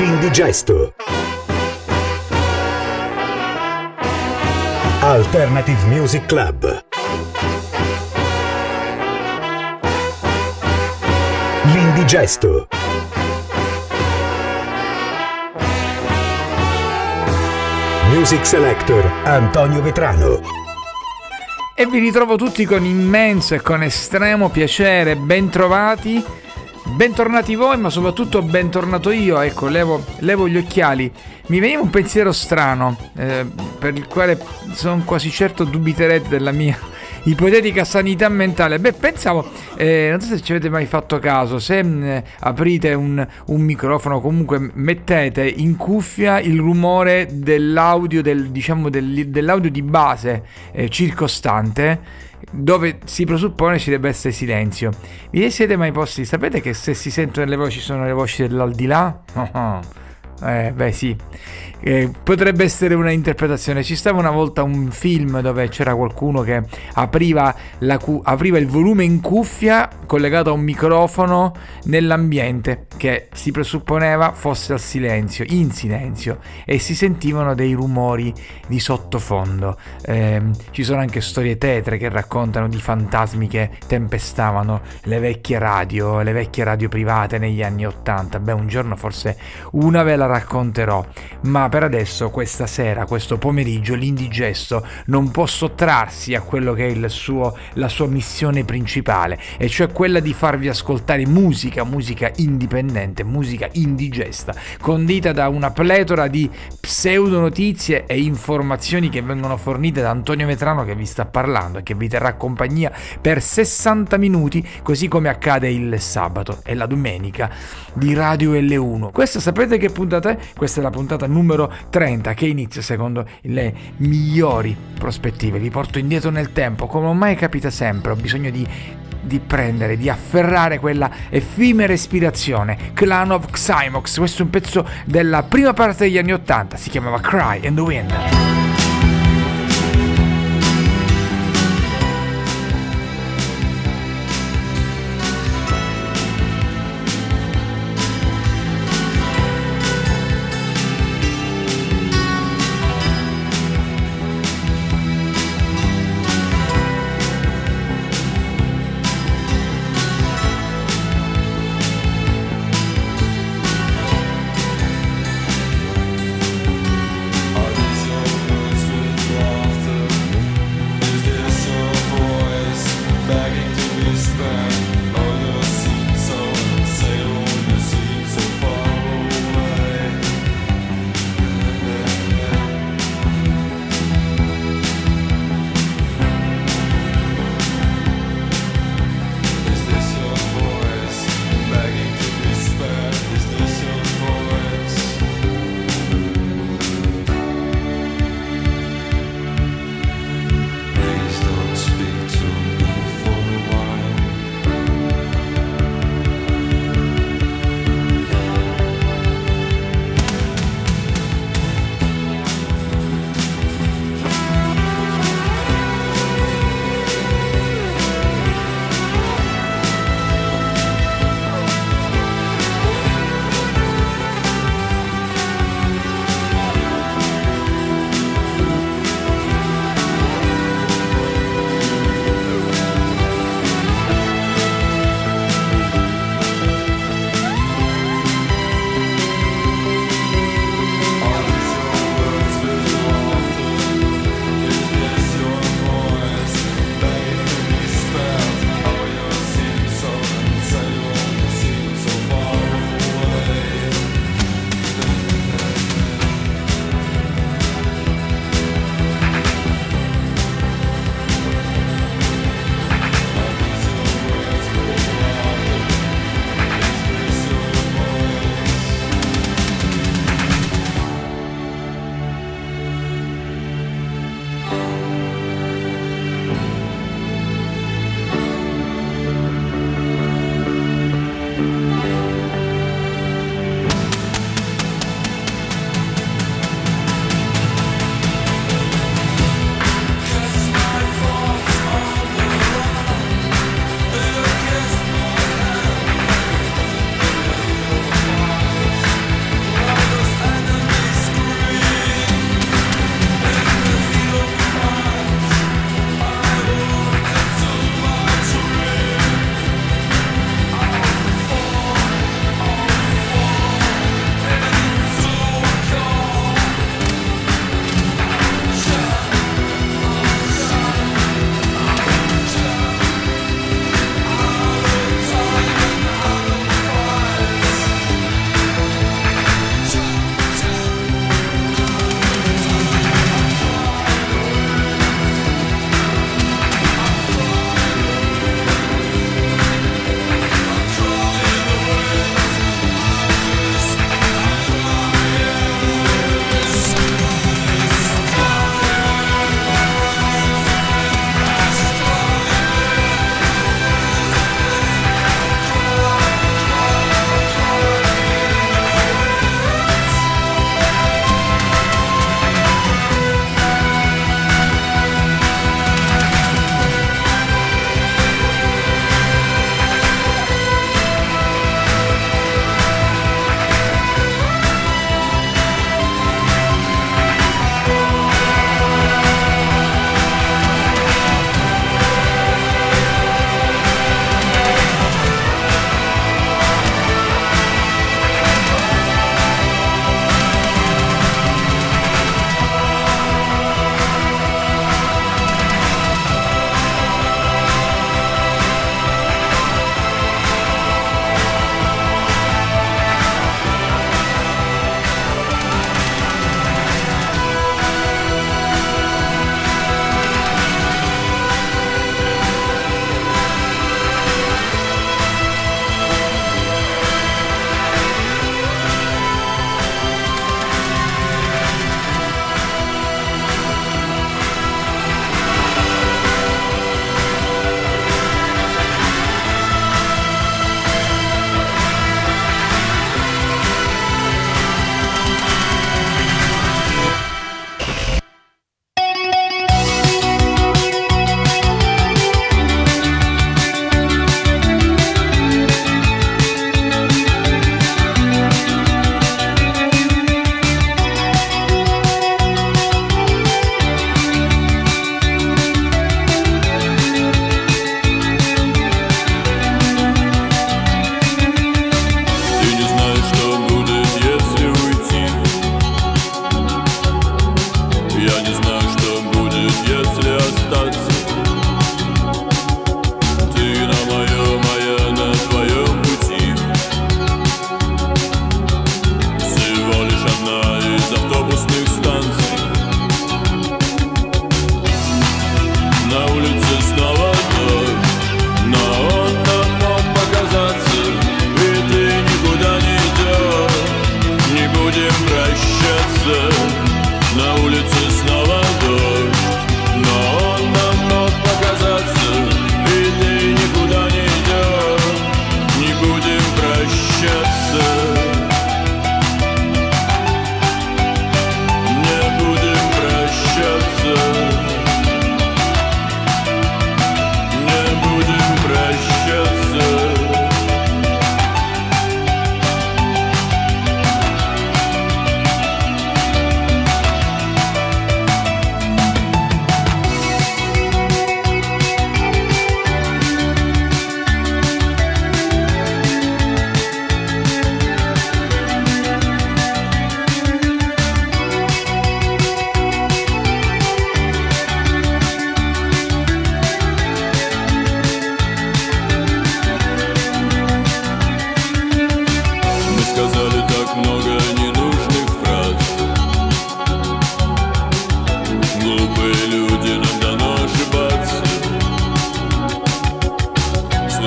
L'Indigesto. Alternative Music Club. L'Indigesto. Music Selector Antonio Vetrano. E vi ritrovo tutti con immenso e con estremo piacere. Bentrovati, bentornati voi, ma soprattutto bentornato io. Ecco, levo gli occhiali. Mi veniva un pensiero strano, per il quale sono quasi certo dubiterete della mia ipotetica sanità mentale. Pensavo, non so se ci avete mai fatto caso, se aprite un microfono, comunque mettete in cuffia il rumore dell'audio, dell'audio di base circostante, dove si presuppone ci debba essere silenzio. Vi siete mai posti? Sapete che se si sentono le voci sono le voci dell'aldilà? Sì, potrebbe essere una interpretazione. Ci stava una volta un film dove c'era qualcuno che apriva il volume in cuffia collegato a un microfono nell'ambiente che si presupponeva fosse in silenzio, e si sentivano dei rumori di sottofondo. Ci sono anche storie tetre che raccontano di fantasmi che tempestavano le vecchie radio private negli anni '80. Un giorno forse una ve la racconterò, ma per adesso, questa sera, questo pomeriggio, l'Indigesto non può sottrarsi a quello che è la sua missione principale, e cioè quella di farvi ascoltare musica indipendente, musica indigesta, condita da una pletora di pseudo notizie e informazioni che vengono fornite da Antonio Vetrano, che vi sta parlando e che vi terrà compagnia per 60 minuti, così come accade il sabato e la domenica di Radio L1. Questa sapete che puntata è? Questa è la puntata numero 30, che inizia secondo le migliori prospettive. Vi porto indietro nel tempo, come ormai capita sempre. Ho bisogno di afferrare quella effimera ispirazione. Clan of Xymox, questo è un pezzo della prima parte degli anni '80, si chiamava Cry in the Wind. Are these your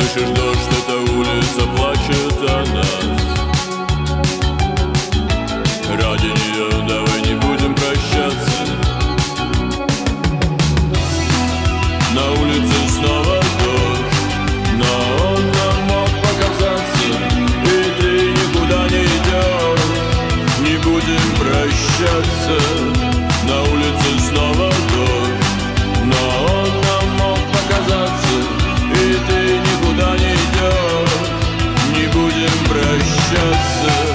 Слышишь, дождь, эта улица плачет о нас. Ради нее давай не будем прощаться. На улице снова дождь, но он нам мог показаться. И ты никуда не идешь, не будем прощаться. На улице снова дождь, но он нам мог показаться. И ты никуда не идешь, не будем прощаться.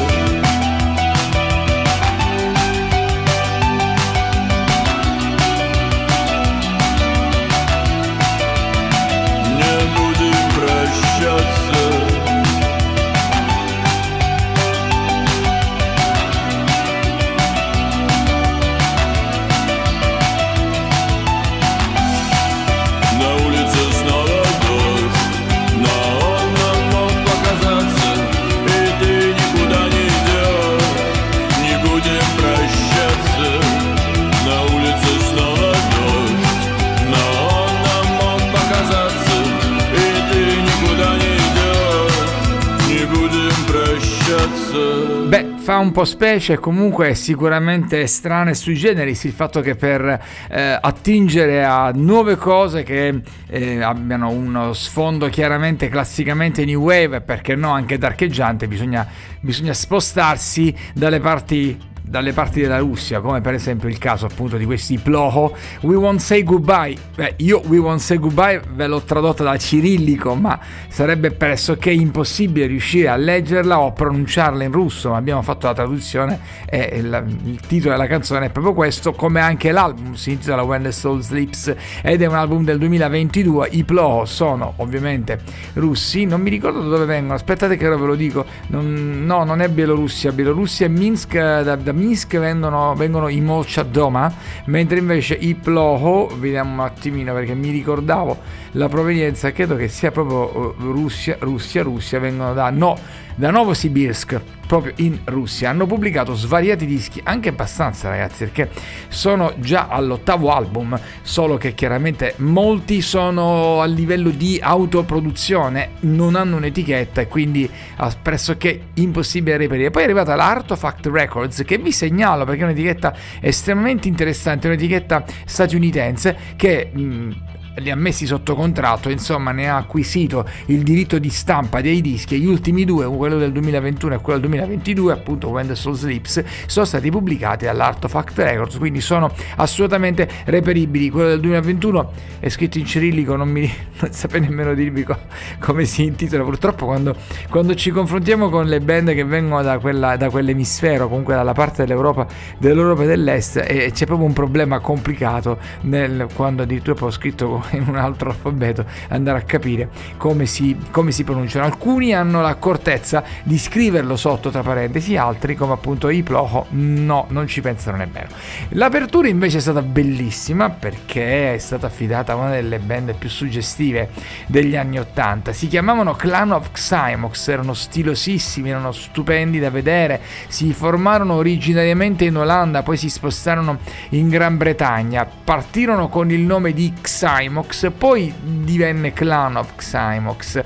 Beh, fa un po' specie, comunque è sicuramente strano e sui generis il fatto che per attingere a nuove cose che abbiano uno sfondo chiaramente classicamente new wave, perché no anche darcheggiante, bisogna spostarsi dalle parti della Russia, come per esempio il caso appunto di questi Ploho. We Won't Say Goodbye. Io We Won't Say Goodbye ve l'ho tradotta da cirillico, ma sarebbe pressoché impossibile riuscire a leggerla o a pronunciarla in russo, ma abbiamo fatto la traduzione e il titolo della canzone è proprio questo, come anche l'album si intitola When the Soul Sleeps ed è un album del 2022. I Ploho sono ovviamente russi, non mi ricordo da dove vengono, aspettate che ora ve lo dico, non è Bielorussia e Minsk, da Minsk vengono i Molchat Doma, mentre invece i Ploho, vediamo un attimino perché mi ricordavo la provenienza, credo che sia proprio Russia, vengono da Novosibirsk, proprio in Russia. Hanno pubblicato svariati dischi, anche abbastanza ragazzi, perché sono già all'8º album, solo che chiaramente molti sono a livello di autoproduzione, non hanno un'etichetta e quindi pressoché impossibile reperire. Poi è arrivata l'Artifact Records, che vi segnalo perché è un'etichetta estremamente interessante, un'etichetta statunitense che li ha messi sotto contratto, insomma ne ha acquisito il diritto di stampa dei dischi, e gli ultimi due, quello del 2021 e quello del 2022, appunto When the Soul Sleeps, sono stati pubblicati all'Artifact Records, quindi sono assolutamente reperibili. Quello del 2021 è scritto in cirillico, non saprei nemmeno dirvi come si intitola. Purtroppo quando ci confrontiamo con le band che vengono da quell'emisfero, comunque dalla parte dell'Europa dell'Est, c'è proprio un problema complicato quando addirittura ho scritto in un altro alfabeto andare a capire come si pronunciano. Alcuni hanno l'accortezza di scriverlo sotto tra parentesi, altri come appunto i Ploho non ci pensano nemmeno. L'apertura invece è stata bellissima perché è stata affidata a una delle band più suggestive degli anni 80. Si chiamavano Clan of Xymox, erano stilosissimi, erano stupendi da vedere, si formarono originariamente in Olanda, poi si spostarono in Gran Bretagna, partirono con il nome di Xymox, poi divenne Clan of Xymox,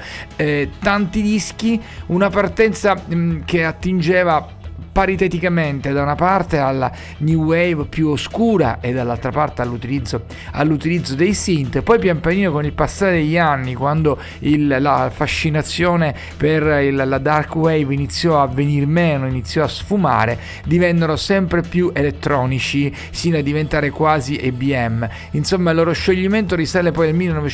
tanti dischi, una partenza che attingeva pariteticamente da una parte alla new wave più oscura e dall'altra parte all'utilizzo dei synth. Poi pian pianino con il passare degli anni, quando la fascinazione per la dark wave iniziò a venir meno, iniziò a sfumare, divennero sempre più elettronici sino a diventare quasi EBM. Insomma, il loro scioglimento risale poi al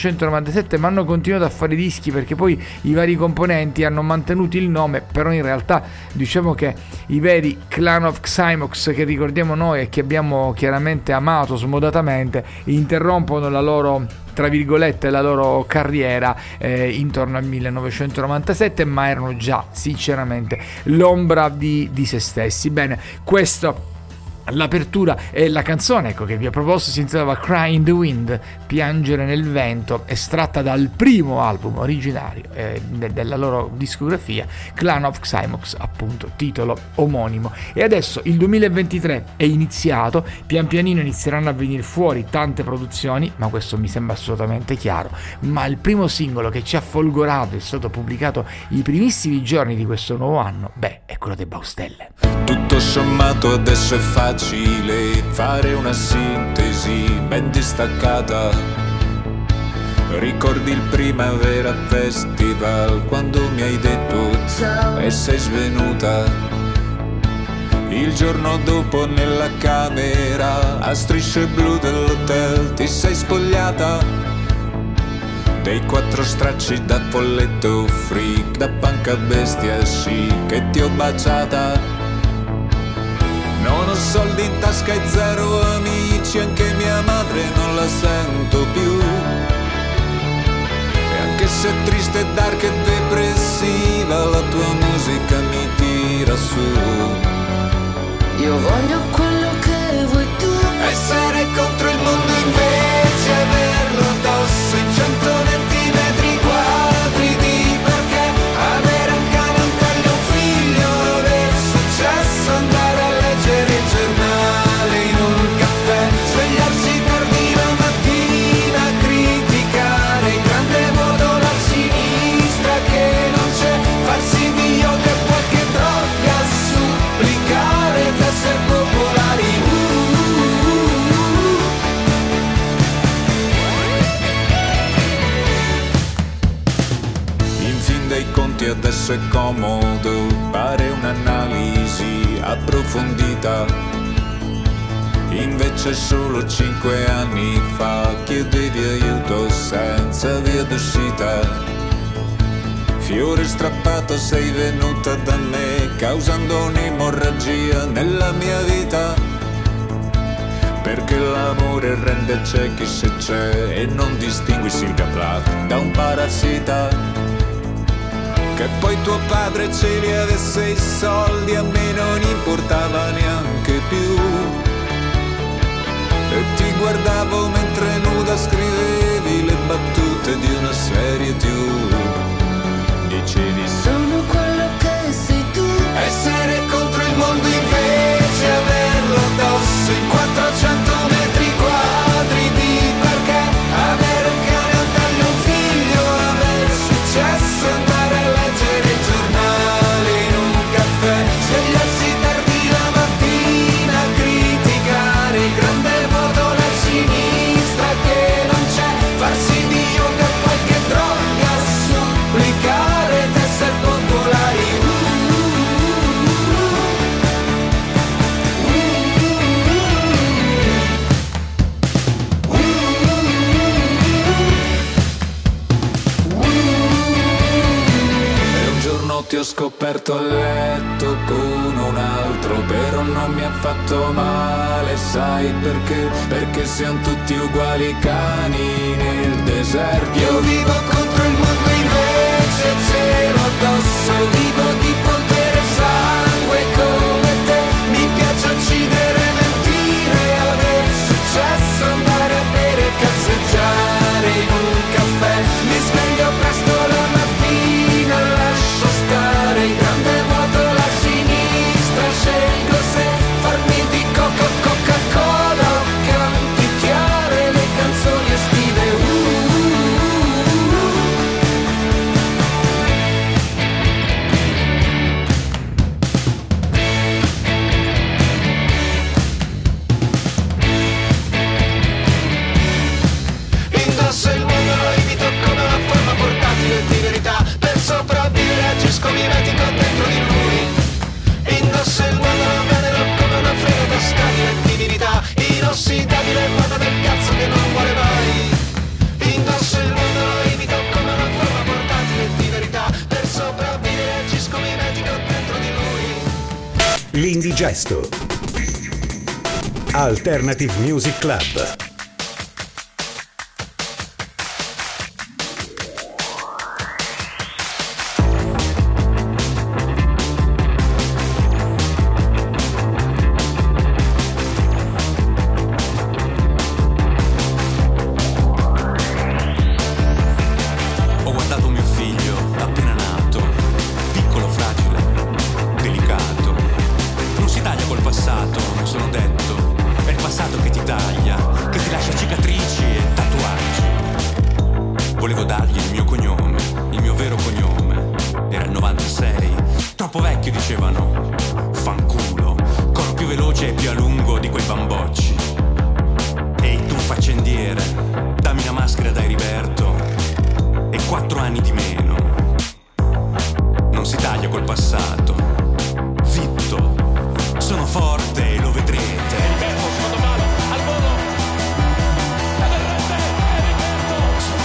1997, ma hanno continuato a fare dischi perché poi i vari componenti hanno mantenuto il nome, però in realtà diciamo che i veri Clan of Xymox che ricordiamo noi e che abbiamo chiaramente amato smodatamente interrompono la loro, tra virgolette, la loro carriera intorno al 1997, ma erano già sinceramente l'ombra di se stessi. Bene, questo L'apertura e la canzone, ecco, che vi ho proposto si intitolava Cry in the Wind, piangere nel vento, estratta dal primo album originario della loro discografia, Clan of Xymox, appunto, titolo omonimo. E adesso il 2023 è iniziato, pian pianino inizieranno a venire fuori tante produzioni, ma questo mi sembra assolutamente chiaro, ma il primo singolo che ci ha folgorato, è stato pubblicato i primissimi giorni di questo nuovo anno, è quello dei Baustelle. Tutto sommato adesso è facile fare una sintesi ben distaccata. Ricordi il Primavera Festival quando mi hai detto ciao e sei svenuta? Il giorno dopo nella camera a strisce blu dell'hotel ti sei spogliata dei 4 stracci da folletto freak, da panca bestia sì che ti ho baciata. Non ho soldi in tasca e 0 amici, anche mia madre non la sento più. E anche se è triste, dark e depressiva, la tua musica mi tira su. Io voglio quello che vuoi tu. Essere contro il mondo invece averlo addosso in 120 metri quadri di perché avere un cane, un taglio, un figlio, aver successo, andare a leggere il giornale in un caffè, svegliarsi tardi la mattina, criticare in grande modo la sinistra che non c'è, farsi di yoga e qualche droga, supplicare d'essere popolari. In fin dei conti adesso è comodo fare un'analisi approfondita. Invece solo 5 anni fa chiedevi aiuto senza via d'uscita. Fiore strappato sei venuta da me causando un'emorragia nella mia vita. Perché l'amore rende ciechi se c'è e non distingui Silvia Plath da un parassita. Che poi tuo padre ce li avesse i soldi a me non importava neanche più. E ti guardavo mentre nuda scrivevi le battute di una serie TV. Dicevi Sono quello che sei tu. essere contro il mondo invece averlo addosso in 400 metri quadri di perché avere un cane, un taglio, un figlio, aver successo, andare a leggere il giornale in un caffè, svegliarsi tardi la mattina, criticare il grande modo la sinistra che non c'è, farsi di yoga qualche droga, supplicare d'essere popolari. E un giorno ti ho scoperto a letto con un altro, però non mi ha fatto male, sai perché? Perché siamo tutti uguali cani nel deserto. Io vivo contro il mondo invece ce l'ho addosso, vivo di polvere e sangue come te, mi piace uccidere, mentire, aver successo, andare a bere, cazzeggiare in un caffè, mi sveglio presto la mattina, lascio stare il grande vuoto, la sinistra, scelgo se farmi di Coca-Cola o canticchiare le canzoni estive. Indosso il mondo, lo imito come una forma portatile di verità, per sopravvivere agisco mimetico dentro di lui. Indosso il mondo, lo venero come una frega tascabile di divinità, inossidabile moda del cazzo che non vuole mai. Indosso il mondo, lo imito come una forma portatile di verità, per sopravvivere agisco mimetico dentro di lui. L'Indigesto. Alternative Music Club. occhio dicevano fanculo, corro più veloce e più a lungo di quei bambocci. Ehi tu faccendiere, dammi una maschera da Heriberto e 4 anni di meno. Non si taglia col passato, zitto, sono forte e lo vedrete. Heriberto, secondo palo, al volo. La rete, Heriberto.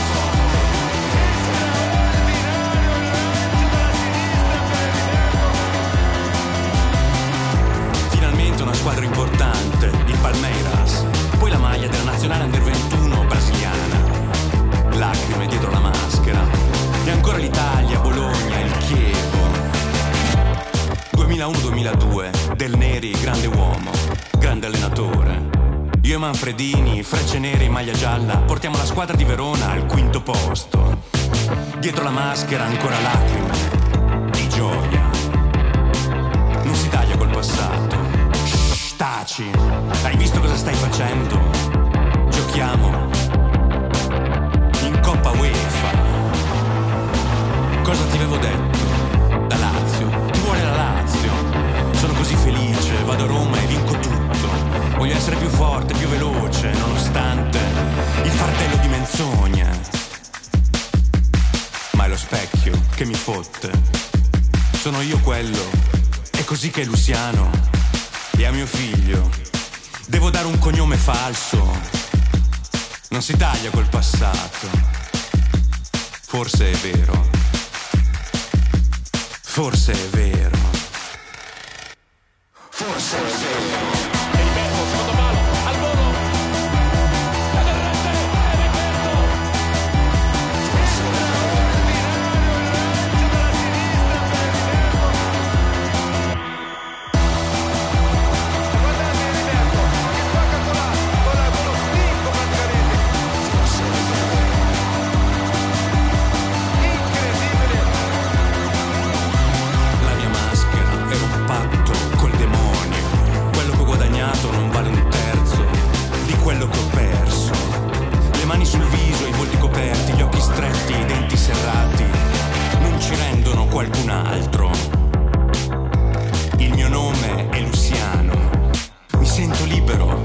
Finalmente una squadra importante, il Palmeiras. Poi la maglia della nazionale Under 21 brasiliana. Lacrime dietro la maschera. E ancora l'Italia, Bologna, il Chievo. 2001-2002, Del Neri, grande uomo, grande allenatore. Io e Manfredini, frecce nere in maglia gialla, portiamo la squadra di Verona al 5° posto. Dietro la maschera ancora lacrime di gioia. Non si taglia col passato. Shh, taci. Hai visto cosa stai facendo? Giochiamo in Coppa UEFA. Cosa ti avevo detto? La Lazio, ti vuole la Lazio. Sono così felice, vado a Roma e vinco tutto. Voglio essere più forte, più veloce, nonostante il fardello di menzogne. Ma è lo specchio che mi fotte. Sono io quello, è così che è Luciano. E a mio figlio devo dare un cognome falso. Non si taglia col passato. Forse è vero. Forse è vero. Forse è vero. Heriberto, secondo palo, al volo. La rete, Heriberto. Guardate Heriberto, che spacca con lo stinco praticamente. Incredibile. La mia maschera era un patto col demonio. Quello che ho guadagnato non vale un terzo di quello che ho perso. Le mani sul viso, i volti coperti, gli occhi stretti, i denti serrati non ci rendono qualcun altro. Il mio nome è Luciano. Mi sento libero,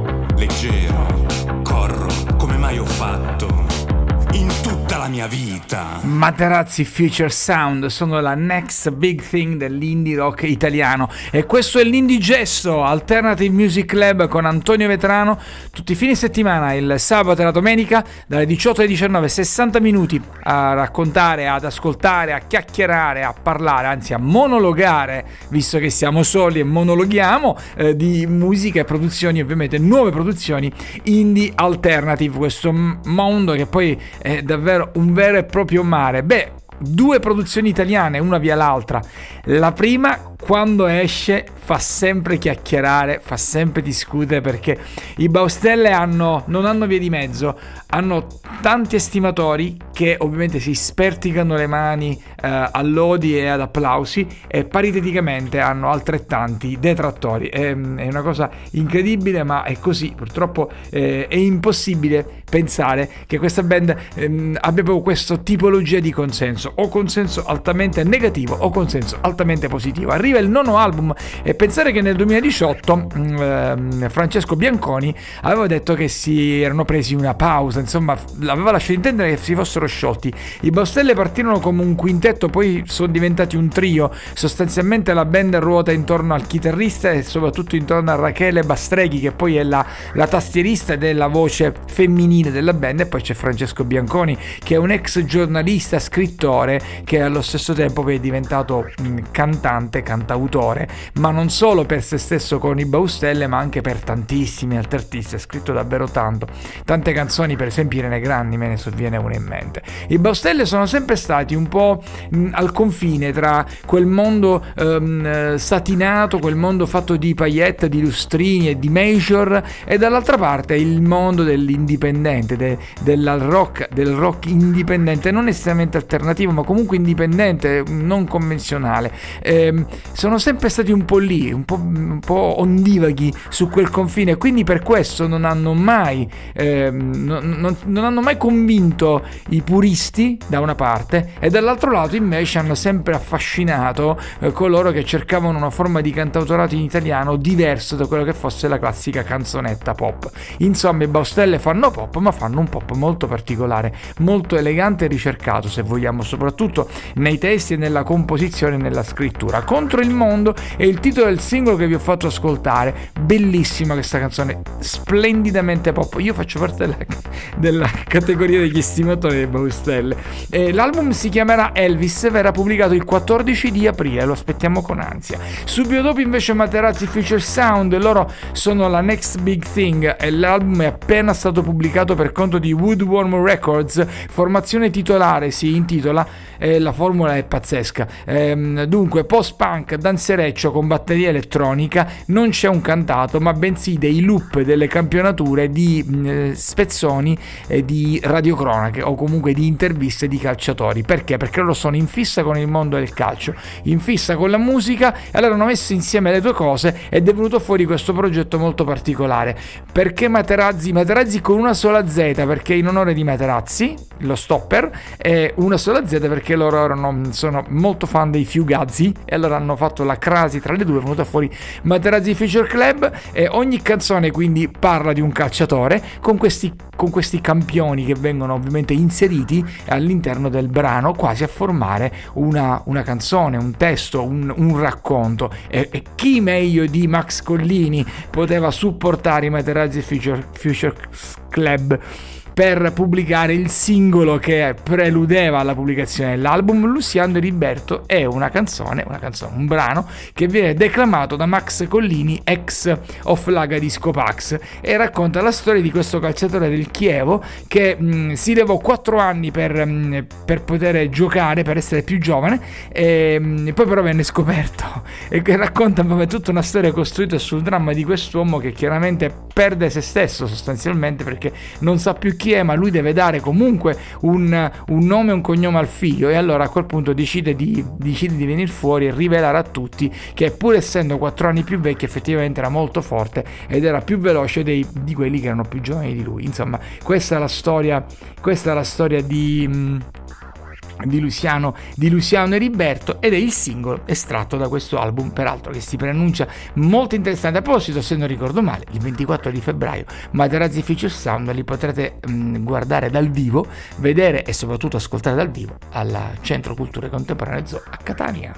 leggero, corro come mai ho fatto in tutta la mia vita. Materazzi Future Sound sono la next big thing dell'indie rock italiano e questo è l'Indigesto Alternative Music Club con Antonio Vetrano tutti i fine settimana, il sabato e la domenica dalle 18 alle 19, 60 minuti a raccontare, ad ascoltare, a chiacchierare, a parlare, anzi a monologare, visto che siamo soli e monologhiamo, di musica e produzioni, ovviamente nuove produzioni indie alternative, questo mondo che poi è davvero un vero e proprio mare. Beh, 2 produzioni italiane, una via l'altra. La prima, quando esce, fa sempre chiacchierare, fa sempre discutere, perché i Baustelle non hanno vie di mezzo, hanno tanti estimatori che ovviamente si sperticano le mani a lodi e ad applausi, e pariteticamente hanno altrettanti detrattori. È una cosa incredibile, ma è così. Purtroppo è impossibile pensare che questa band abbia proprio questa tipologia di consenso, o consenso altamente negativo o consenso altamente positivo. Arriva il 9° album, e pensare che nel 2018 Francesco Bianconi aveva detto che si erano presi una pausa, insomma aveva lasciato intendere che si fossero sciolti. I Baustelle partirono come un quintetto, poi sono diventati un trio. Sostanzialmente la band ruota intorno al chitarrista e soprattutto intorno a Rachele Bastreghi, che poi è la tastierista ed è la voce femminile della band, e poi c'è Francesco Bianconi, che è un ex giornalista, scrittore, che allo stesso tempo poi è diventato cantante, cantautore, ma non solo per se stesso con i Baustelle, ma anche per tantissimi altri artisti. Ha scritto davvero tante canzoni, per esempio Irene Grandi me ne sovviene una in mente. I Baustelle sono sempre stati un po' al confine tra quel mondo satinato, quel mondo fatto di paillette, di lustrini e di major, e dall'altra parte il mondo dell'indipendente, del rock indipendente, non necessariamente alternativo, ma comunque indipendente, non convenzionale. Sono sempre stati un po' lì lì, un po' ondivaghi su quel confine, quindi per questo non hanno mai non hanno mai convinto i puristi da una parte, e dall'altro lato invece hanno sempre affascinato coloro che cercavano una forma di cantautorato in italiano diverso da quello che fosse la classica canzonetta pop. Insomma, i Baustelle fanno pop, ma fanno un pop molto particolare, molto elegante e ricercato, se vogliamo, soprattutto nei testi e nella composizione e nella scrittura. Contro il mondo è il titolo del singolo che vi ho fatto ascoltare. Bellissima questa canzone, splendidamente pop. Io faccio parte della categoria degli estimatori dei Baustelle. L'album si chiamerà Elvis, verrà pubblicato il 14 di aprile, lo aspettiamo con ansia. Subito dopo invece Materazzi Future Sound, loro sono la next big thing, e l'album è appena stato pubblicato per conto di Woodworm Records, formazione titolare si intitola, la formula è pazzesca, dunque post-punk danzereccio con batteria elettronica, non c'è un cantato ma bensì dei loop, delle campionature di spezzoni di radiocronache o comunque di interviste di calciatori. Perché? Perché loro sono in fissa con il mondo del calcio, in fissa con la musica, e allora hanno messo insieme le due cose ed è venuto fuori questo progetto molto particolare. Perché Materazzi con una sola Z, perché in onore di Materazzi, lo stopper, e una sola Z perché loro sono molto fan dei Fiugazzi, e allora hanno fatto la crasi tra le due, è venuta fuori Materazzi Future Club, e ogni canzone quindi parla di un calciatore con questi campioni che vengono ovviamente inseriti all'interno del brano, quasi a formare una canzone, un testo, un racconto. E chi meglio di Max Collini poteva supportare i Materazzi Future Club per pubblicare il singolo che preludeva alla pubblicazione dell'album? Luciano Heriberto è una canzone, un brano che viene declamato da Max Collini, ex of Laga Disco Pax, e racconta la storia di questo calciatore del Chievo che si levò 4 anni per poter giocare, per essere più giovane, e poi però venne scoperto, e che racconta tutta una storia costruita sul dramma di quest'uomo che chiaramente perde se stesso sostanzialmente, perché non sa più chi è, ma lui deve dare comunque un nome e un cognome al figlio, e allora a quel punto decide di venire fuori e rivelare a tutti che pur essendo 4 anni più vecchio effettivamente era molto forte ed era più veloce di quelli che erano più giovani di lui. Insomma, questa è la storia di Luciano Heriberto, ed è il singolo estratto da questo album, peraltro che si preannuncia molto interessante. A proposito, se non ricordo male, il 24 di febbraio Materazzi Future Sound li potrete guardare dal vivo, vedere e soprattutto ascoltare dal vivo al Centro Culture Contemporanee Zoo a Catania.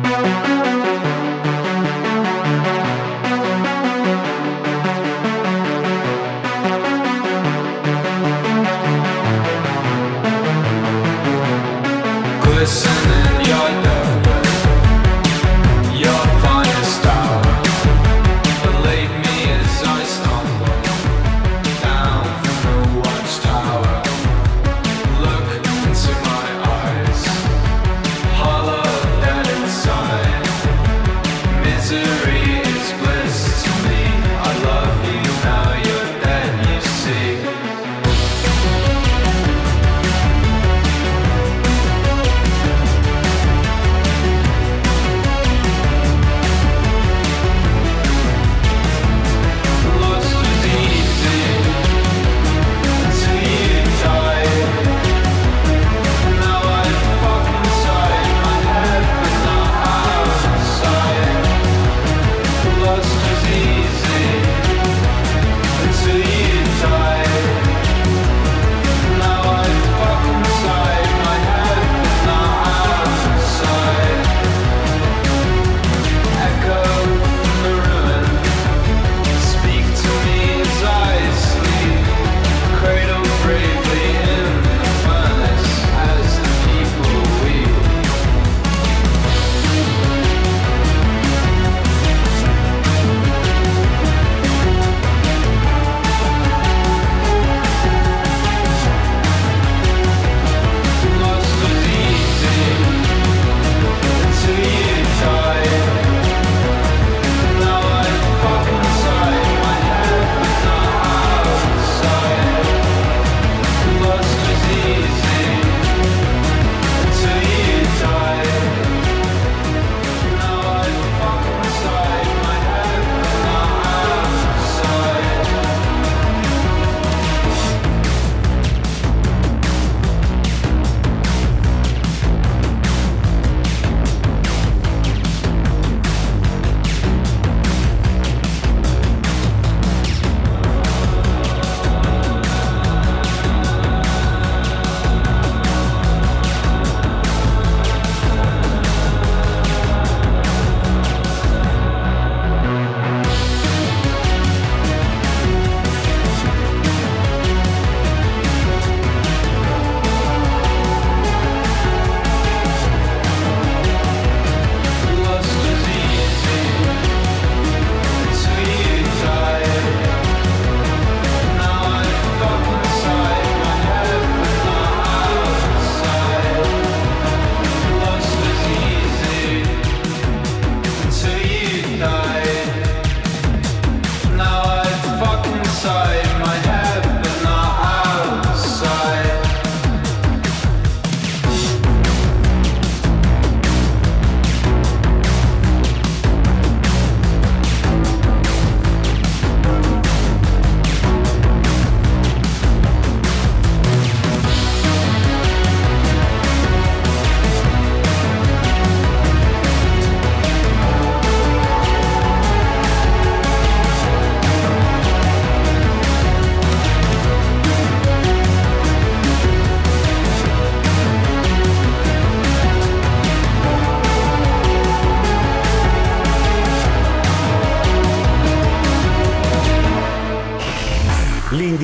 Listen in your deathbed, your finest hour. Believe me as I stumble down from the watchtower. Look into my eyes, hollow dead inside.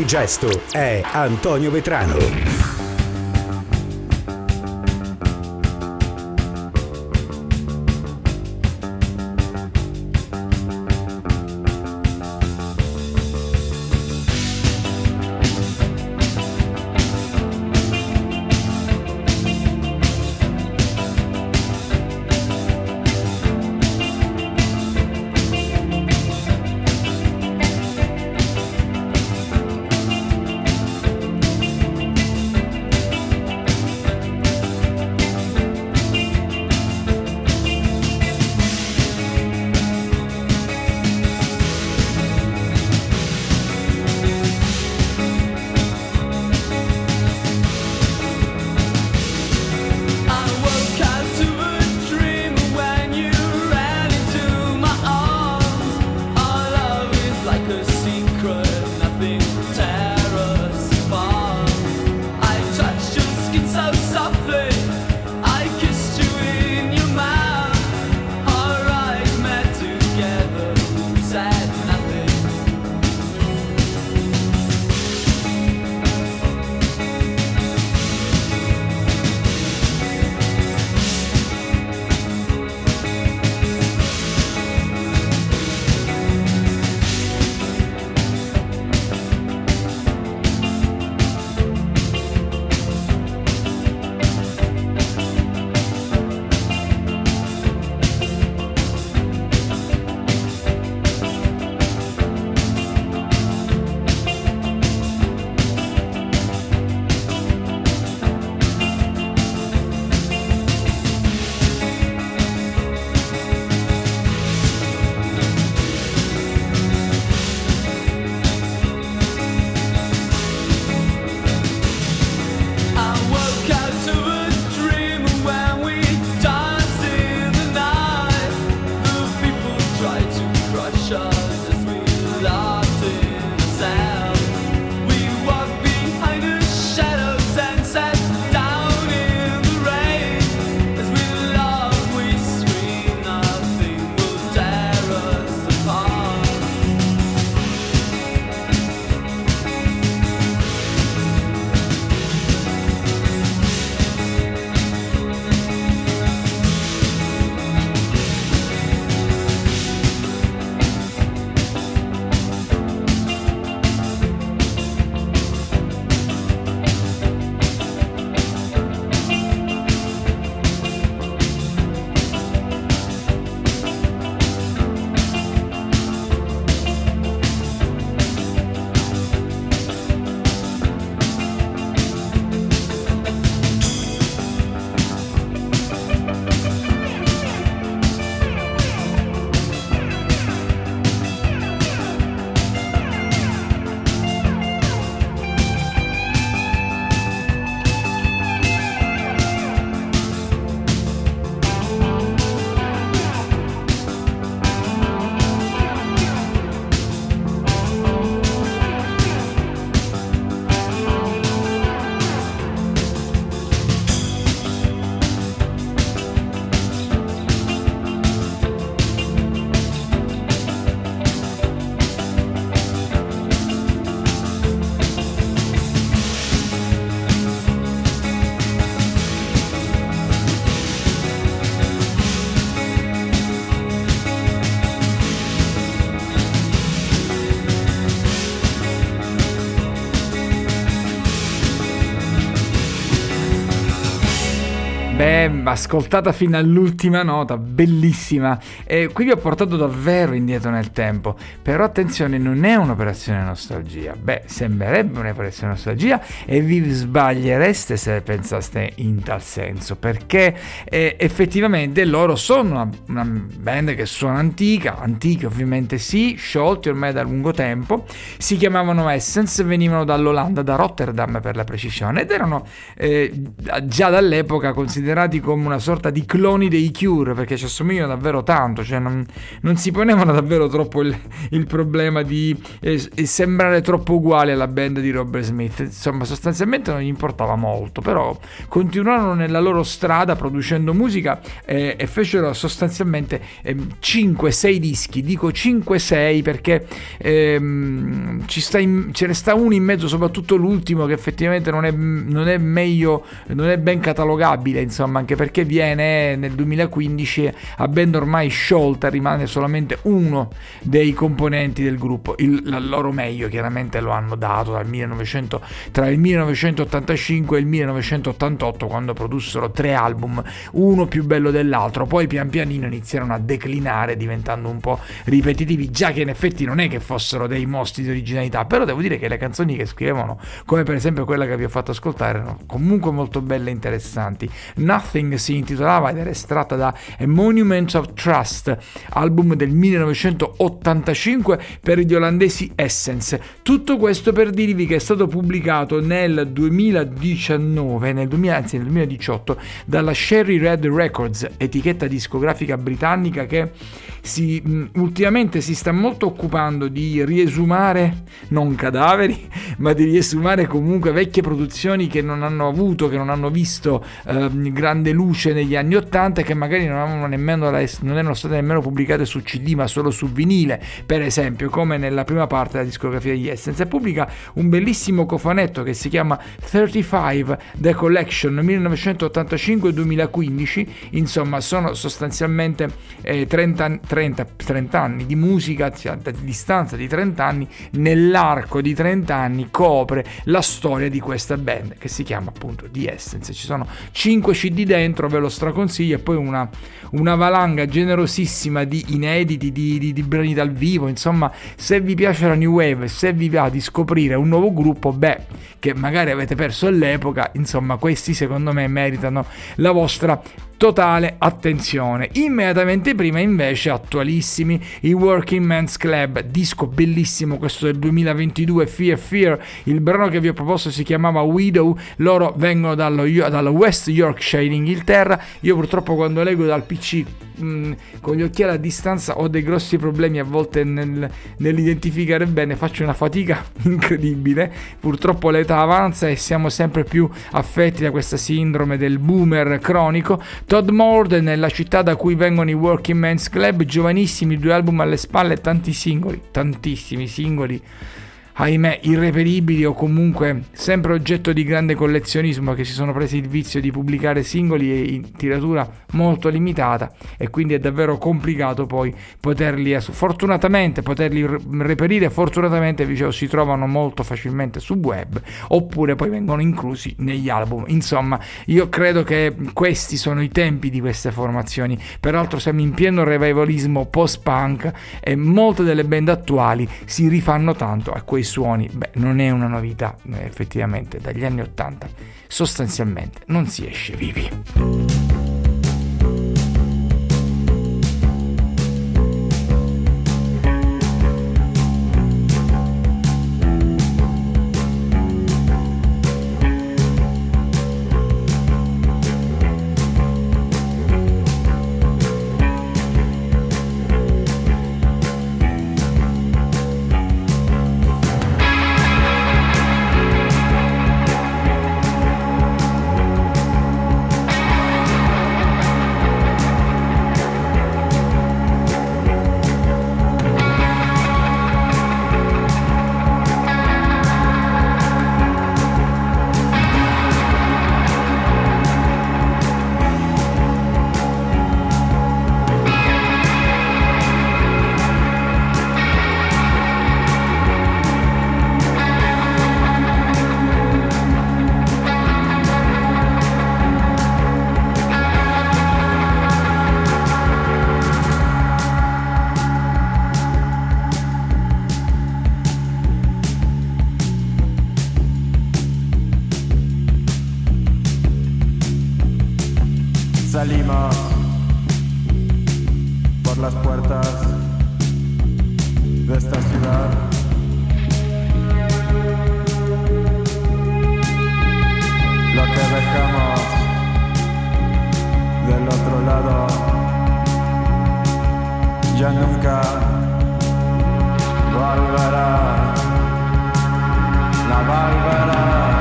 L'indigesto è Antonio Vetrano. Beh, ascoltata fino all'ultima nota, bellissima. E qui vi ho portato davvero indietro nel tempo. Però attenzione, non è un'operazione nostalgia. Beh, sembrerebbe un'operazione nostalgia e vi sbagliereste se pensaste in tal senso, perché effettivamente loro sono una band che suona antica, antichi ovviamente sì, sciolti ormai da lungo tempo. Si chiamavano Essence, venivano dall'Olanda, da Rotterdam per la precisione, ed erano già dall'epoca considerati considerati come una sorta di cloni dei Cure, perché ci assomigliano davvero tanto, cioè non si ponevano davvero troppo il problema di sembrare troppo uguali alla band di Robert Smith. Insomma, sostanzialmente non gli importava molto, però continuarono nella loro strada producendo musica e fecero sostanzialmente 5-6 dischi. Dico 5-6 perché ce ne sta uno in mezzo, soprattutto l'ultimo, che effettivamente non è meglio, non è ben catalogabile, insomma, anche perché viene nel 2015 a band ormai sciolta, rimane solamente uno dei componenti del gruppo. Il loro meglio chiaramente lo hanno dato tra il 1985 e il 1988, quando produssero 3 album, uno più bello dell'altro. Poi pian pianino iniziarono a declinare, diventando un po' ripetitivi, già che in effetti non è che fossero dei mostri di originalità, però devo dire che le canzoni che scrivevano, come per esempio quella che vi ho fatto ascoltare, erano comunque molto belle e interessanti. Nothing si intitolava ed era estratta da A Monument of Trust, album del 1985 per gli olandesi Essence. Tutto questo per dirvi che è stato pubblicato nel 2018 dalla Cherry Red Records, etichetta discografica britannica che ultimamente si sta molto occupando di riesumare non cadaveri, ma di riesumare comunque vecchie produzioni che non hanno visto grande luce negli anni 80 e che magari non erano state nemmeno pubblicate su CD ma solo su vinile, per esempio, come nella prima parte della discografia di Essence. E pubblica un bellissimo cofanetto che si chiama 35 The Collection 1985-2015. Insomma, sono sostanzialmente 30 anni di musica, a distanza di 30 anni. Nell'arco di 30 anni copre la storia di questa band che si chiama appunto The Essence. Ci sono 5 CD dentro, ve lo straconsiglio, e poi una valanga generosissima di inediti, di brani dal vivo. Insomma, se vi piace la New Wave, se vi va di scoprire un nuovo gruppo, che magari avete perso all'epoca, insomma, questi secondo me meritano la vostra totale attenzione. Immediatamente prima invece, attualissimi, i Working Men's Club, disco bellissimo questo del 2022, Fear. Il brano che vi ho proposto si chiamava Widow. Loro vengono dalla West Yorkshire in Inghilterra. Io purtroppo quando leggo dal PC con gli occhiali a distanza ho dei grossi problemi a volte nell'identificare bene, faccio una fatica incredibile. Purtroppo l'età avanza e siamo sempre più affetti da questa sindrome del boomer cronico. Todd Morden, nella città da cui vengono i Working Men's Club, giovanissimi, 2 album alle spalle, tantissimi singoli, ahimè irreperibili, o comunque sempre oggetto di grande collezionismo, che si sono presi il vizio di pubblicare singoli in tiratura molto limitata, e quindi è davvero complicato poi poterli reperire. Fortunatamente, dicevo, si trovano molto facilmente sul web, oppure poi vengono inclusi negli album. Insomma, io credo che questi sono i tempi di queste formazioni. Peraltro siamo in pieno revivalismo post-punk e molte delle band attuali si rifanno tanto a quei suoni. Non è una novità, effettivamente dagli anni 80 sostanzialmente non si esce vivi. Salimos por las puertas de esta ciudad. Lo que dejamos lado ya nunca volverá, no volverá.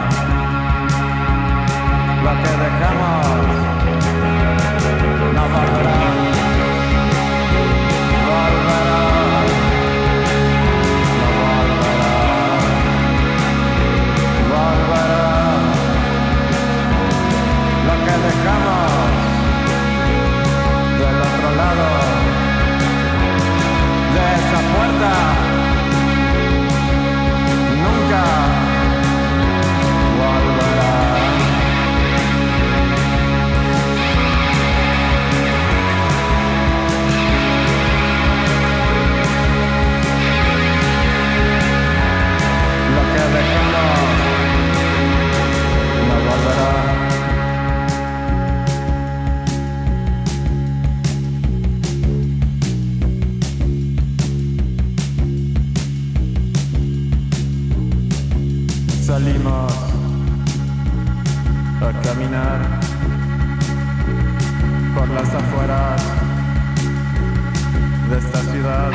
Lo que dejamos no volverá, volverá, no volverá, volverá. Lo que dejamos del otro lado de esa puerta nunca volverá. Lo que dejamos no volverá. Salimos a caminar por las afueras de esta ciudad.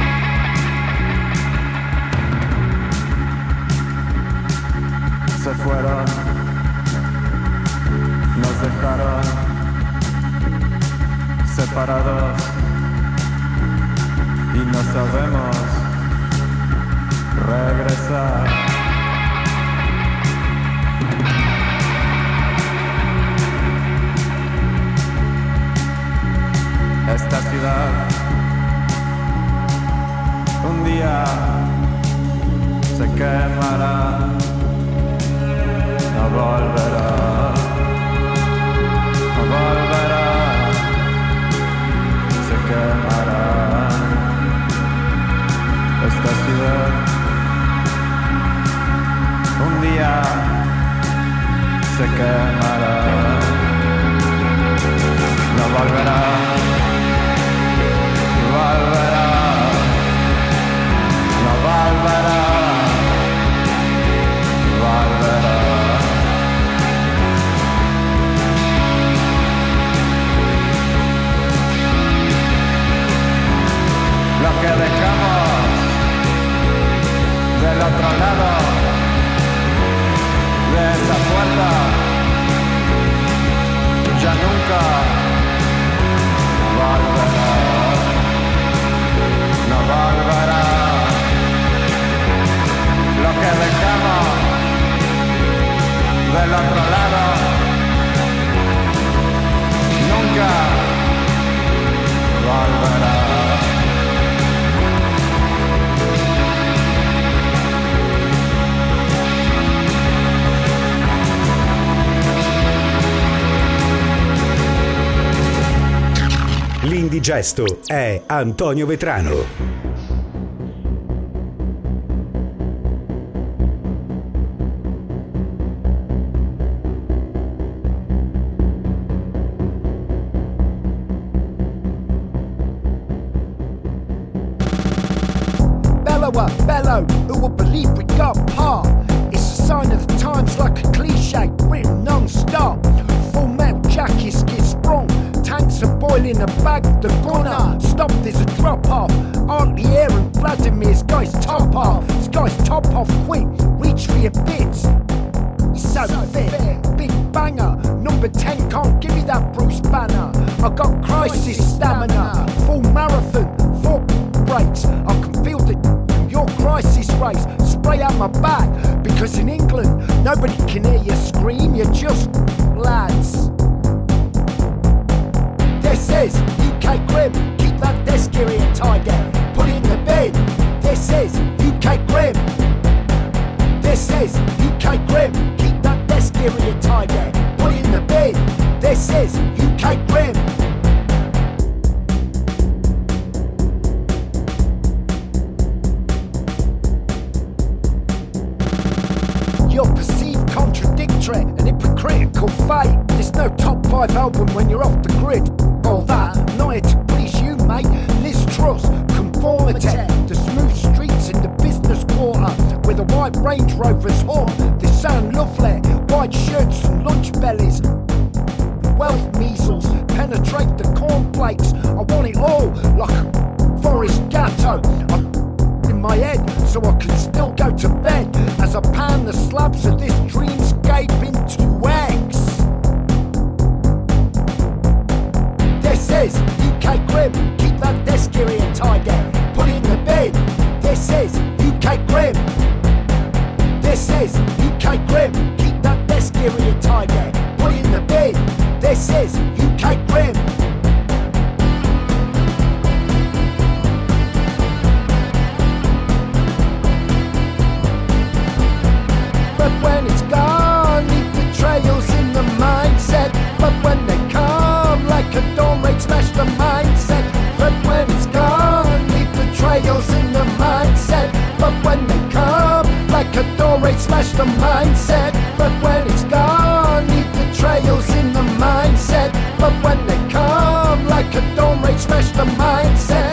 Se fueron, nos dejaron separados y no sabemos regresar. Esta ciudad un día se quemará, no volverá, no volverá, se quemará. Esta ciudad un día se quemará, no volverá. Volverá, no volverá, volverá. Lo que dejamos del otro lado de esa puerta ya nunca volverá. No volverá. Lo que dejamos del otro lado nunca volverá. L'indigesto è Antonio Vetrano. Bellower, bellow, who will believe we got par? It's a sign of the times, like a cliche, written non-stop. Full metal jackets get sprung, tanks are boiling, a bag, the gunner. Stop, there's a drop off. Aren't the air and Vladimir's guy's top off. This guy's top off, quick, reach for your bits. He's so fit, big banger. Number 10 can't give me that Bruce Banner. I got crisis stamina, full marathon, 4 breaks. I can feel your crisis race spray out my back, because in England nobody can hear you scream, you're just lads. This is UK Grim, keep that desk area tidy, put it in the bin. This is UK Grim. This is UK Grim, keep that desk area tidy, put it in the bin. This is UK Grim. You're perceived contradictory and hypocritical fate. There's no top 5 album when you're off the grid. All that, not here to please you, mate. Liz Truss, conformity. The smooth streets in the business quarter with a white Range Rover's horn. They sound lovely, white shirts and lunch bellies. Wealth measles penetrate the I want it all, like a forest gatto. In my head, so I can still go to bed as I pan the slabs of this dreamscape into eggs. This is UK Grim, keep that desk area tidy, put it in the bin. This is UK Grim. This is UK Grim, keep that desk area tidy, put it in the bin. This is UK Grim. But when it's gone, leave the trails in the mindset. But when they come like a dawn raid, smash the mindset. But when it's gone, leave the trails in the mindset. But when they come like a dawn raid, smash the mindset. But when it's gone, leave the trails in the mindset. But when they come like a dawn raid, smash the mindset.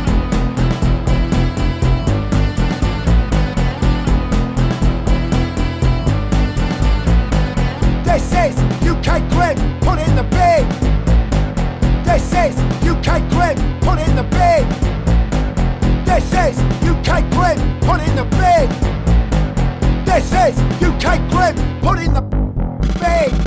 This is UK Grim, put it in the bin. This is UK Grim, put it in the bin. This is UK Grim, put it in the bin. This is UK Grim, put it in the bin.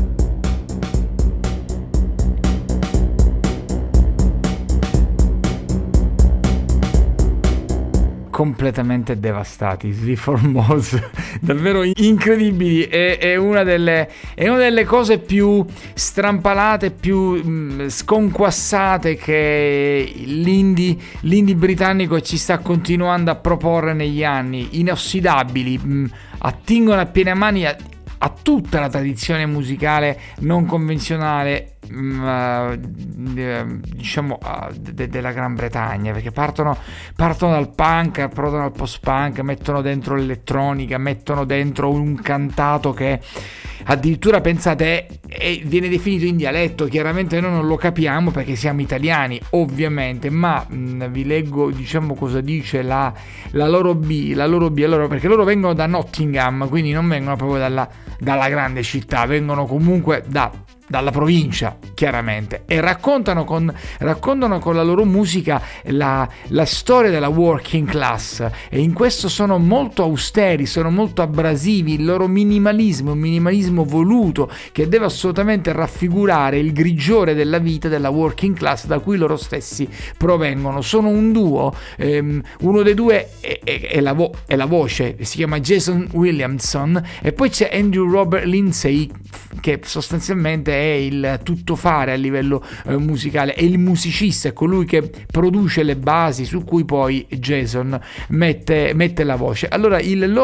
Completamente devastati, Sleep for Moths, davvero incredibili. È una delle cose più strampalate, più sconquassate che l'indie britannico ci sta continuando a proporre negli anni. Inossidabili, attingono a piene mani a tutta la tradizione musicale non convenzionale, diciamo della Gran Bretagna, perché partono dal punk, partono dal post-punk, mettono dentro l'elettronica, mettono dentro un cantato che addirittura, pensate, viene definito in dialetto. Chiaramente noi non lo capiamo perché siamo italiani, ovviamente, ma vi leggo, diciamo, cosa dice la loro B, allora, perché loro vengono da Nottingham, quindi non vengono proprio dalla grande città, vengono comunque dalla provincia, chiaramente, e raccontano con la loro musica la storia della working class, e in questo sono molto austeri, sono molto abrasivi. Il loro minimalismo, un minimalismo voluto che deve assolutamente raffigurare il grigiore della vita della working class da cui loro stessi provengono. Sono un duo, uno dei due è la voce, si chiama Jason Williamson, e poi c'è Andrew Robert Lindsay, che sostanzialmente è il tuttofare a livello musicale, è il musicista, è colui che produce le basi su cui poi Jason mette la voce. Allora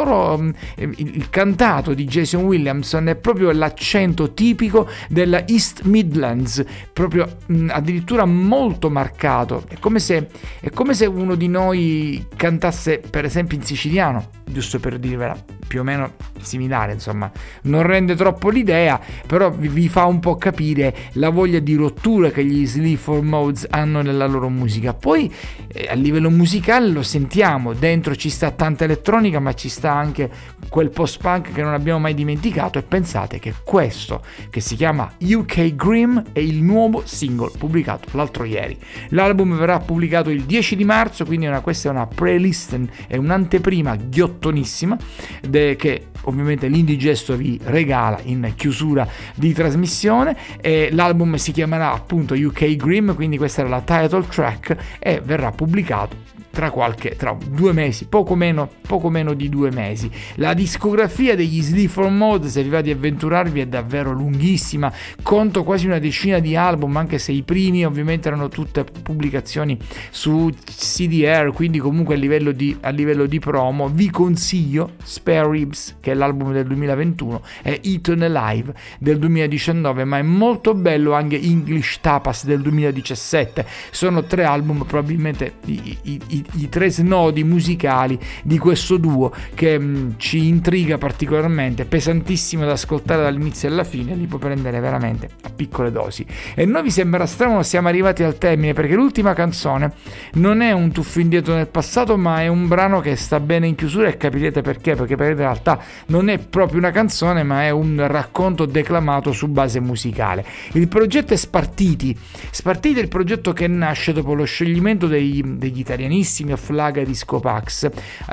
il cantato di Jason Williamson è proprio l'accento tipico della East Midlands, proprio addirittura molto marcato. È come se uno di noi cantasse per esempio in siciliano, giusto per dirvela, più o meno similare, insomma, non rende troppo l'idea, però vi fa un po' capire la voglia di rottura che gli Sleep for Moths hanno nella loro musica. Poi a livello musicale lo sentiamo, dentro ci sta tanta elettronica, ma ci sta anche quel post-punk che non abbiamo mai dimenticato, e pensate che questo, che si chiama UK Grim, è il nuovo singolo pubblicato l'altro ieri. L'album verrà pubblicato il 10 di marzo, quindi questa è una playlist, è un'anteprima ghiottonissima che ovviamente l'Indigesto vi regala in chiusura di trasmissione. L'album si chiamerà appunto UK Grim, quindi questa era la title track, e verrà pubblicato tra 2 mesi, poco meno di 2 mesi. La discografia degli Sleep for Moths, se vi va di avventurarvi, è davvero lunghissima, conto quasi una decina di album, anche se i primi ovviamente erano tutte pubblicazioni su CDR, quindi comunque a livello di promo vi consiglio Spare Ribs, che è l'album del 2021, e Eaten Alive del 2019, ma è molto bello anche English Tapas del 2017. Sono 3 album probabilmente i i 3 snodi musicali di questo duo che ci intriga particolarmente, pesantissimo da ascoltare dall'inizio alla fine, li può prendere veramente a piccole dosi. E noi vi sembra strano, siamo arrivati al termine, perché l'ultima canzone non è un tuffo indietro nel passato, ma è un brano che sta bene in chiusura, e capirete perché, perché in realtà non è proprio una canzone, ma è un racconto declamato su base musicale. Il progetto è Spartiti è il progetto che nasce dopo lo scioglimento degli italianissimi Offlaga Disco Pax.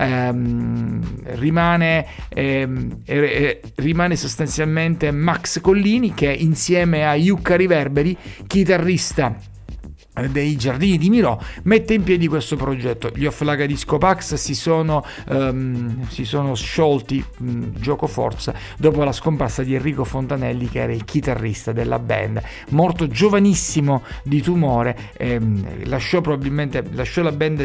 Rimane sostanzialmente Max Collini, che insieme a Iucca Riverberi, chitarrista dei Giardini di Mirò, mette in piedi questo progetto. Gli Offlaga Disco Pax si sono sciolti gioco forza dopo la scomparsa di Enrico Fontanelli, che era il chitarrista della band, morto giovanissimo di tumore. Lasciò la band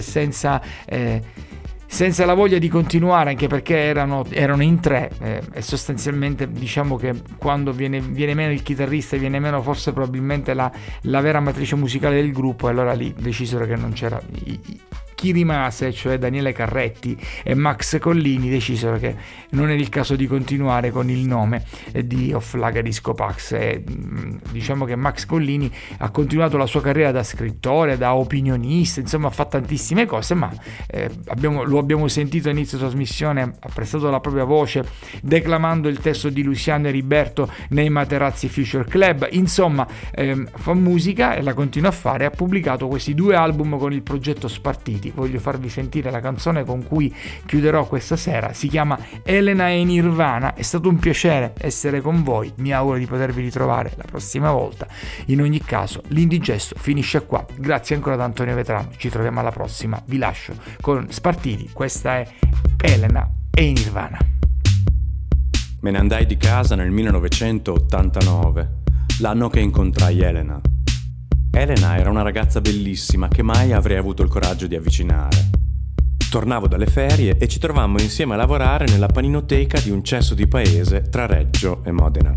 senza la voglia di continuare, anche perché erano in 3 e sostanzialmente diciamo che quando viene meno il chitarrista, viene meno forse probabilmente la vera matrice musicale del gruppo, e allora lì decisero che non c'era. Chi rimase, cioè Daniele Carretti e Max Collini, decisero che non era il caso di continuare con il nome di Offlaga Disco Pax. Diciamo che Max Collini ha continuato la sua carriera da scrittore, da opinionista, insomma ha fatto tantissime cose, ma lo abbiamo sentito all'inizio trasmissione, ha prestato la propria voce declamando il testo di Luciano Heriberto nei Materazzi Future Club. Insomma, fa musica e la continua a fare. Ha pubblicato questi 2 album con il progetto Spartiti. Voglio farvi sentire la canzone con cui chiuderò questa sera, si chiama Elena e Nirvana. È stato un piacere essere con voi, mi auguro di potervi ritrovare la prossima volta. In ogni caso, l'Indigesto finisce qua. Grazie ancora ad Antonio Vetrano, ci troviamo alla prossima. Vi lascio con Spartiti, questa è Elena e Nirvana. Me ne andai di casa nel 1989, l'anno che incontrai Elena. Elena era una ragazza bellissima che mai avrei avuto il coraggio di avvicinare. Tornavo dalle ferie e ci trovammo insieme a lavorare nella paninoteca di un cesso di paese tra Reggio e Modena.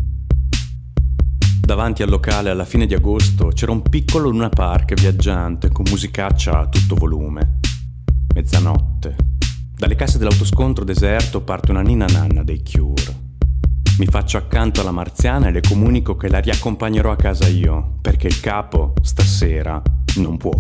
Davanti al locale alla fine di agosto c'era un piccolo Luna Park viaggiante con musicaccia a tutto volume. Mezzanotte. Dalle casse dell'autoscontro deserto parte una ninna nanna dei Cure. Mi faccio accanto alla marziana e le comunico che la riaccompagnerò a casa io, perché il capo stasera non può.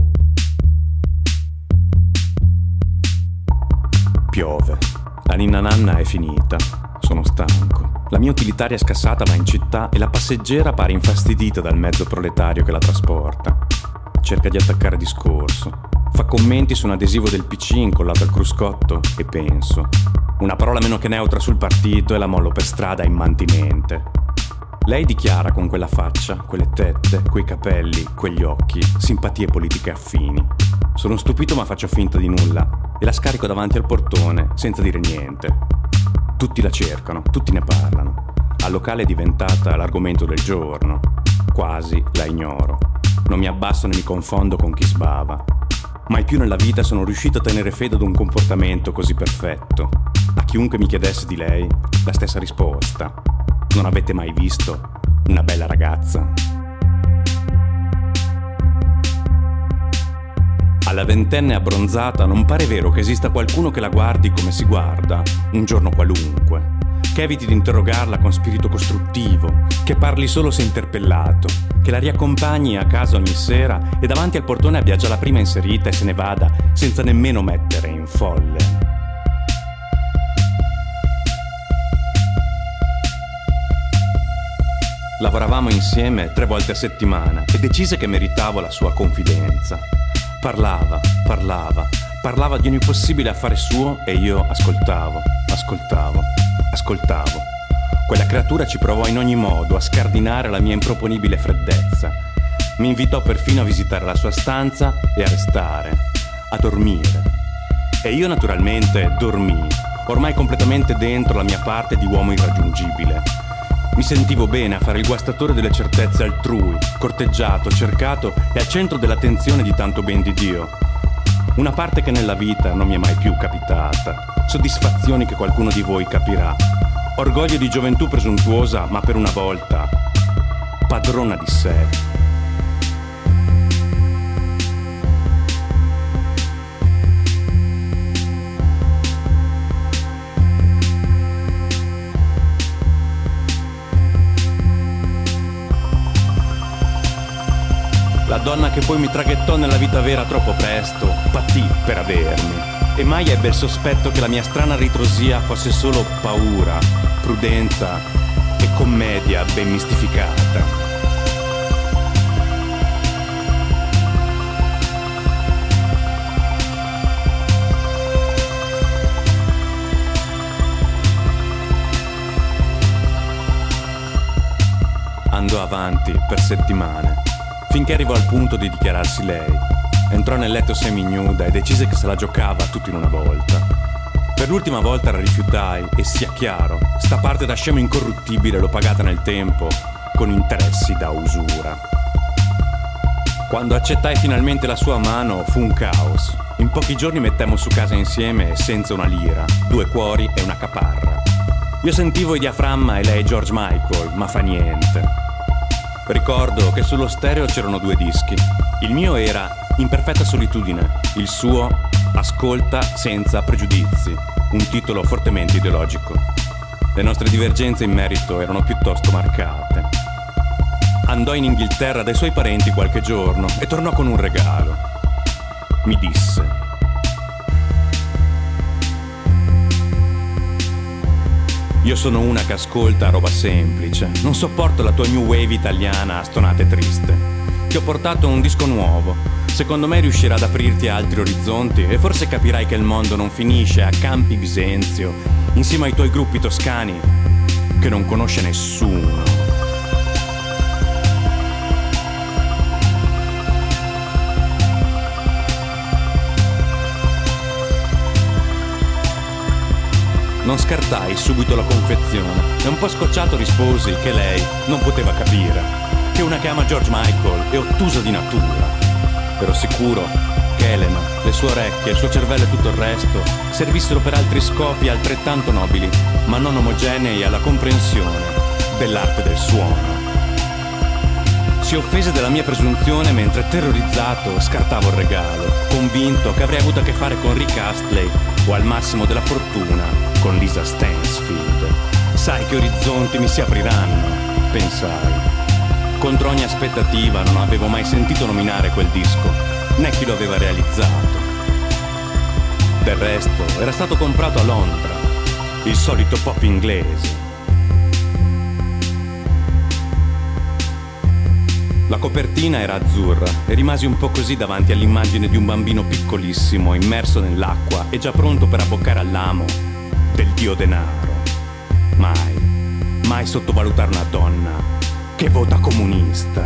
Piove. La ninna nanna è finita. Sono stanco. La mia utilitaria scassata va in città e la passeggera pare infastidita dal mezzo proletario che la trasporta. Cerca di attaccare discorso. Fa commenti su un adesivo del PC incollato al cruscotto e penso: una parola meno che neutra sul partito e la mollo per strada immantinente. Lei dichiara con quella faccia, quelle tette, quei capelli, quegli occhi, simpatie politiche affini. Sono stupito ma faccio finta di nulla e la scarico davanti al portone senza dire niente. Tutti la cercano, tutti ne parlano. Al locale è diventata l'argomento del giorno. Quasi la ignoro. Non mi abbasso né mi confondo con chi sbava. Mai più nella vita sono riuscito a tenere fede ad un comportamento così perfetto. A chiunque mi chiedesse di lei, la stessa risposta: non avete mai visto una bella ragazza? Alla ventenne abbronzata non pare vero che esista qualcuno che la guardi come si guarda un giorno qualunque, che eviti di interrogarla con spirito costruttivo, che parli solo se interpellato, che la riaccompagni a casa ogni sera e davanti al portone abbia già la prima inserita e se ne vada senza nemmeno mettere in folle. Lavoravamo insieme 3 volte a settimana e decise che meritavo la sua confidenza. Parlava di ogni possibile affare suo e io ascoltavo. Quella creatura ci provò in ogni modo a scardinare la mia improponibile freddezza. Mi invitò perfino a visitare la sua stanza e a restare, a dormire. E io naturalmente dormii, ormai completamente dentro la mia parte di uomo irraggiungibile. Mi sentivo bene a fare il guastatore delle certezze altrui, corteggiato, cercato e al centro dell'attenzione di tanto ben di Dio. Una parte che nella vita non mi è mai più capitata. Soddisfazioni che qualcuno di voi capirà. Orgoglio di gioventù presuntuosa, ma per una volta padrona di sé. che poi mi traghettò nella vita vera troppo presto, patì per avermi. E mai ebbe il sospetto che la mia strana ritrosia fosse solo paura, prudenza e commedia ben mistificata. Andò avanti per settimane, finché arrivò al punto di dichiararsi lei. Entrò nel letto seminuda e decise che se la giocava tutto in una volta. Per l'ultima volta la rifiutai e, sia chiaro, sta parte da scemo incorruttibile l'ho pagata nel tempo, con interessi da usura. Quando accettai finalmente la sua mano fu un caos. In pochi giorni mettemmo su casa insieme senza una lira, 2 cuori e una caparra. Io sentivo il diaframma e lei George Michael, ma fa niente. Ricordo che sullo stereo c'erano 2 dischi. Il mio era In perfetta solitudine, il suo Ascolta senza pregiudizi, un titolo fortemente ideologico. Le nostre divergenze in merito erano piuttosto marcate. Andò in Inghilterra dai suoi parenti qualche giorno e tornò con un regalo. Mi disse: io sono una che ascolta roba semplice, non sopporto la tua new wave italiana a stonate triste. Ti ho portato un disco nuovo, secondo me riuscirà ad aprirti a altri orizzonti e forse capirai che il mondo non finisce a Campi Bisenzio, insieme ai tuoi gruppi toscani che non conosce nessuno. Non scartai subito la confezione e un po' scocciato risposi che lei non poteva capire che una che ama George Michael è ottusa di natura. Ero sicuro che Elena, le sue orecchie, il suo cervello e tutto il resto servissero per altri scopi altrettanto nobili, ma non omogenei alla comprensione dell'arte del suono. Si offese della mia presunzione mentre terrorizzato scartavo il regalo, convinto che avrei avuto a che fare con Rick Astley o al massimo della fortuna con Lisa Stansfield. Sai che orizzonti mi si apriranno, pensai. Contro ogni aspettativa non avevo mai sentito nominare quel disco, né chi lo aveva realizzato. Del resto era stato comprato a Londra, il solito pop inglese. La copertina era azzurra e rimasi un po' così davanti all'immagine di un bambino piccolissimo immerso nell'acqua e già pronto per abboccare all'amo del dio denaro. Mai sottovalutare una donna che vota comunista.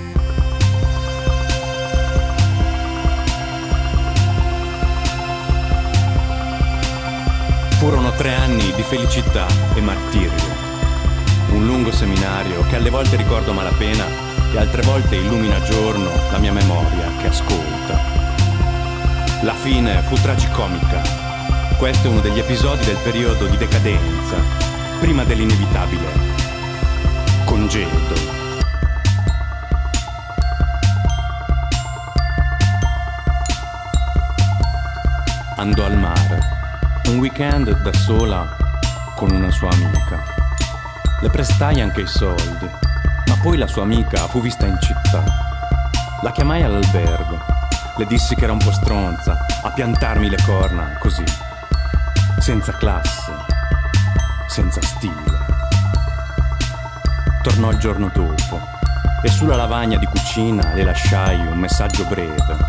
Furono 3 anni di felicità e martirio, un lungo seminario che alle volte ricordo a malapena e altre volte illumina a giorno la mia memoria che ascolta. La fine fu tragicomica. Questo è uno degli episodi del periodo di decadenza, prima dell'inevitabile congedo. Andò al mare, un weekend da sola con una sua amica. Le prestai anche i soldi, ma poi la sua amica fu vista in città. La chiamai all'albergo, le dissi che era un po' stronza a piantarmi le corna così, senza classe, senza stile. Tornò il giorno dopo e sulla lavagna di cucina le lasciai un messaggio breve.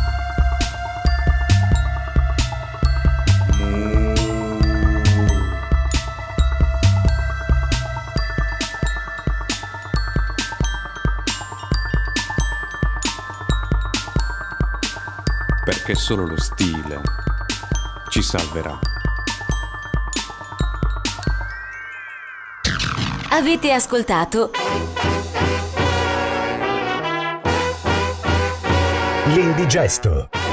Perché solo lo stile ci salverà. Avete ascoltato L'Indigesto,